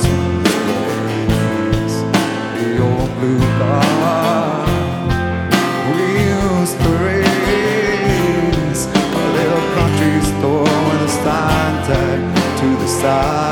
Your blue car we used to race a little country store with a sign tag to the side.